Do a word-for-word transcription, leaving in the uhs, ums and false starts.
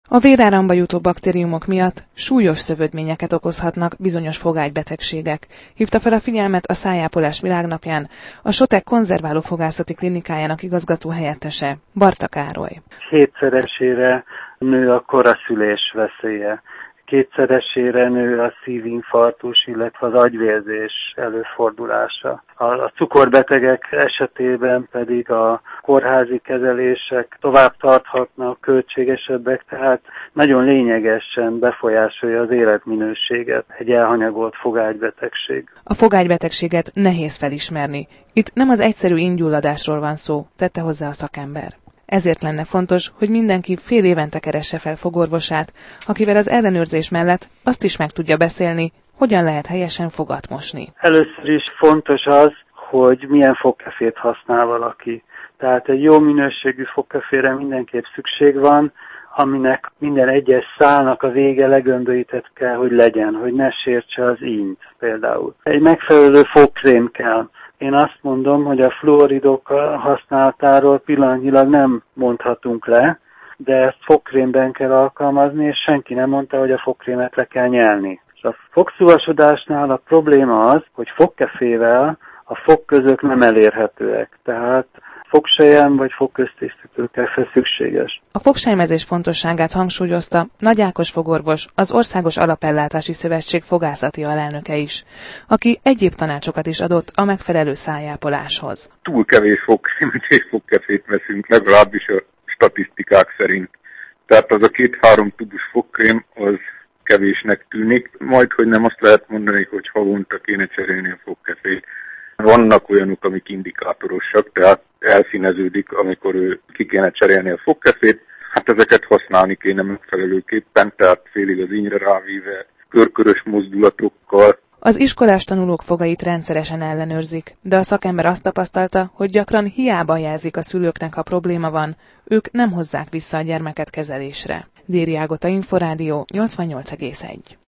A véráramba jutó baktériumok miatt súlyos szövődményeket okozhatnak bizonyos fogágybetegségek, hívta fel a figyelmet a Szájápolás világnapján a Sotek konzerváló fogászati klinikájának igazgató helyettese, Barta Károly. Kétszeresére nő a koraszülés veszélye. Kétszeresére nő a szívinfarktus, illetve az agyvérzés előfordulása. A cukorbetegek esetében pedig a kórházi kezelések tovább tarthatnak, költségesebbek, tehát nagyon lényegesen befolyásolja az életminőséget egy elhanyagolt fogágybetegség. A fogágybetegséget nehéz felismerni. Itt nem az egyszerű íngyulladásról van szó, tette hozzá a szakember. Ezért lenne fontos, hogy mindenki fél évente keresse fel fogorvosát, akivel az ellenőrzés mellett azt is meg tudja beszélni, hogyan lehet helyesen fogat mosni. Először is fontos az, hogy milyen fogkefét használ valaki. Tehát egy jó minőségű fogkefére mindenképp szükség van, aminek minden egyes szálnak a vége legömbölyített kell, hogy legyen, hogy ne sértse az ínyt például. Egy megfelelő fogkrém kell. Én azt mondom, hogy a fluoridok használatáról pillanatnyilag nem mondhatunk le, de ezt fogkrémben kell alkalmazni, és senki nem mondta, hogy a fogkrémet le kell nyelni. És a fogszúvasodásnál a probléma az, hogy fogkefével a fogközök nem elérhetőek, tehát fogselyem vagy fogköztisztítőkefé szükséges. A fogsejmezés fontosságát hangsúlyozta Nagy Ákos fogorvos, az Országos Alapellátási Szövetség fogászati alelnöke is, aki egyéb tanácsokat is adott a megfelelő szájápoláshoz. Túl kevés fogkrémet és fogkefét veszünk, legalábbis a statisztikák szerint. Tehát az a két-három tubus fogkrém az kevésnek tűnik, majd hogy nem azt lehet mondani, hogy havonta kéne cserélni a fogkefét. Vannak olyanok, amik indikátorosak, tehát elszíneződik, amikor ő ki kéne cserélni a fogkefét. Hát ezeket használni kéne megfelelőképpen, tehát félig az ínyre rávíve, körkörös mozdulatokkal. Az iskolás tanulók fogait rendszeresen ellenőrzik, de a szakember azt tapasztalta, hogy gyakran hiába jelzik a szülőknek, ha probléma van, ők nem hozzák vissza a gyermeket kezelésre. Déri Ágota, Inforádió, nyolcvannyolc egész egy.